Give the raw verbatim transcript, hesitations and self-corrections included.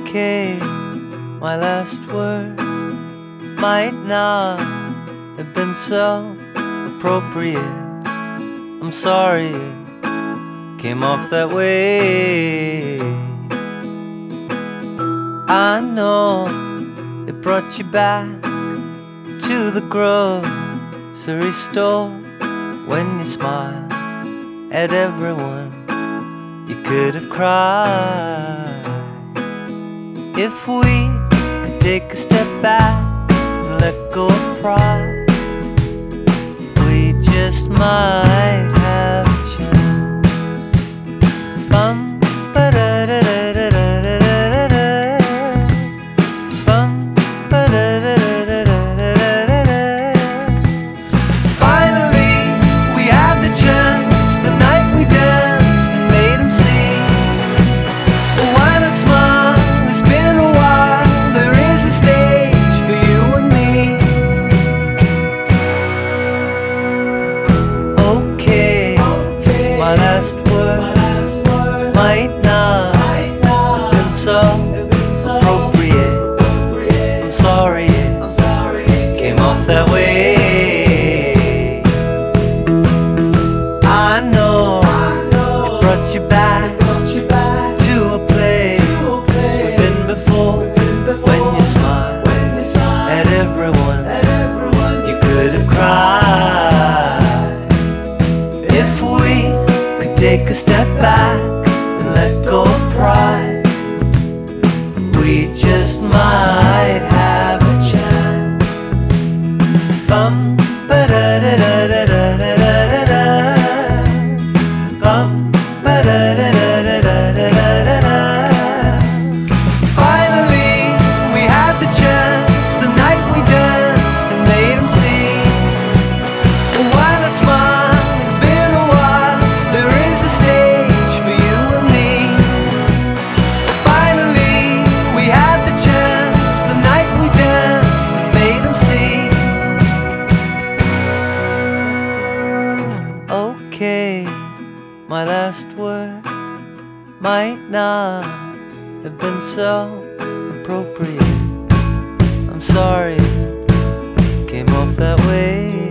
Okay, my last word might not have been so appropriate. I'm sorry it came off that way. I know it brought you back to the grocery store when you smiled at everyone. You could have cried. If we could take a step back and let go of pride, we just might have a chance. Bum, ba-da-da-da-da-da-da-da-da. Bum, ba-da-da-da-da-da-da-da-da. Finally, we had the chance. The night we danced and made him see. Why not smile? It's been a while. There is a stage for you and me. Okay, my last word might not have been so appropriate. I'm sorry it came off that way. I know it brought you back to a place we've been before. When you smile at everyone, you could have cried. If we could take a step back and let go of pride, we just might have a chance. Bum, ba-da-da-da-da-da-da-da-da. Bum, ba-da-da-da-da-da-da-da-da. Finally, we had the chance. The night we danced and made him see. Why not smile? It's been a while. There is a stage for you and me. Finally, we had the chance. The night we danced and made him see. Okay, my last word might not have been so appropriate. I'm sorry it came off that way.